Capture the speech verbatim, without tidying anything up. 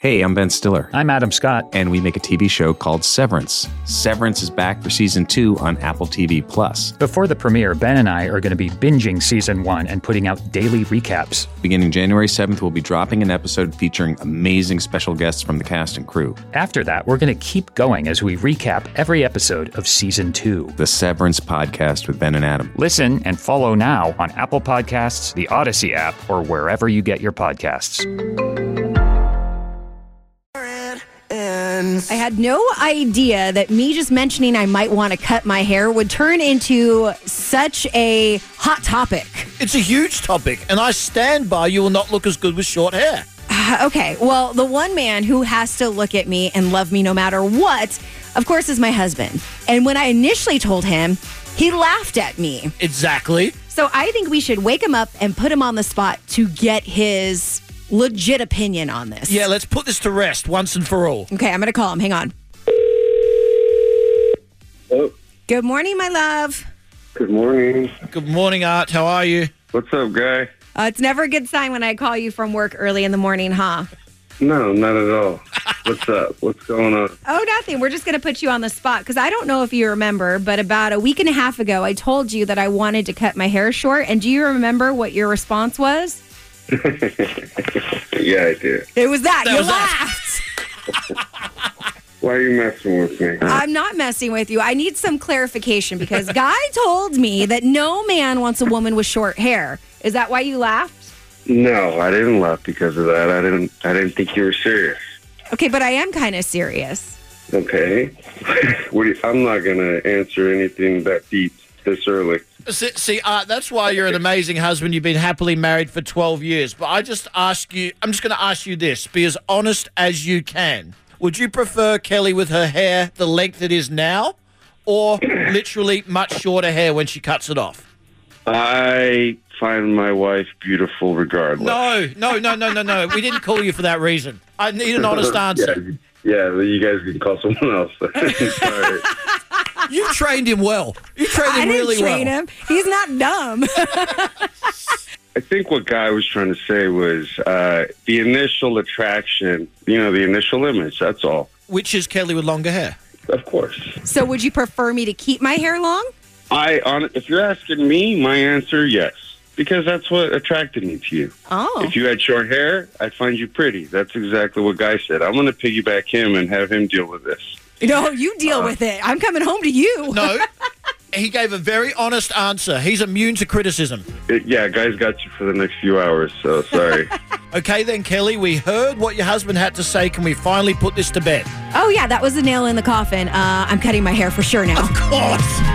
Hey, I'm Ben Stiller. I'm Adam Scott. And we make a T V show called Severance. Severance is back for season two on Apple T V Plus. Before the premiere, Ben and I are going to be binging season one and putting out daily recaps. Beginning January seventh, we'll be dropping an episode featuring amazing special guests from the cast and crew. After that, we're going to keep going as we recap every episode of season two. The Severance Podcast with Ben and Adam. Listen and follow now on Apple Podcasts, the Odyssey app, or wherever you get your podcasts. I had no idea that me just mentioning I might want to cut my hair would turn into such a hot topic. It's a huge topic, and I stand by you will not look as good with short hair. Okay, well, the one man who has to look at me and love me no matter what, of course, is my husband. And when I initially told him, he laughed at me. Exactly. So I think we should wake him up and put him on the spot to get his legit opinion on this. Yeah, let's put this to rest once and for all. Okay, I'm going to call him. Hang on. Oh, Good morning, my love. good morning. Good morning, Art. How are you? What's up, guy? Uh, it's never a good sign when I call you from work early in the morning, huh? No, not at all. What's up? What's going on? Oh, nothing. We're just going to put you on the spot because I don't know if you remember, but about a week and a half ago, I told you that I wanted to cut my hair short. And do you remember what your response was? Yeah, I do. It was that. That you was laughed. Why are you messing with me? I'm not messing with you. I need some clarification because Guy told me that no man wants a woman with short hair. Is that why you laughed? No, I didn't laugh because of that. I didn't. I didn't think you were serious. Okay, but I am kind of serious. Okay. What do you, I'm not gonna answer anything that deep this early. See, see, Art, that's why you're an amazing husband. You've been happily married for twelve years. But I just ask you, I'm just going to ask you this. Be as honest as you can. Would you prefer Kelly with her hair the length it is now or literally much shorter hair when she cuts it off? I find my wife beautiful regardless. No, no, no, no, no, no. We didn't call you for that reason. I need an honest answer. Yeah, yeah, you guys can call someone else. Sorry. You trained him well. You trained him I didn't really train well. him. He's not dumb. I think what Guy was trying to say was uh, the initial attraction, you know, the initial image, that's all. Which is Kelly with longer hair. Of course. So would you prefer me to keep my hair long? I, on, if you're asking me, my answer, yes. Because that's what attracted me to you. Oh. If you had short hair, I'd find you pretty. That's exactly what Guy said. I'm going to piggyback him and have him deal with this. No, you deal Uh, with it. I'm coming home to you. No, he gave a very honest answer. He's immune to criticism. It, yeah, Guy's got you for the next few hours, so sorry. Okay, then, Kelly, we heard what your husband had to say. Can we finally put this to bed? Oh, yeah, that was the nail in the coffin. Uh, I'm cutting my hair for sure now. Of course.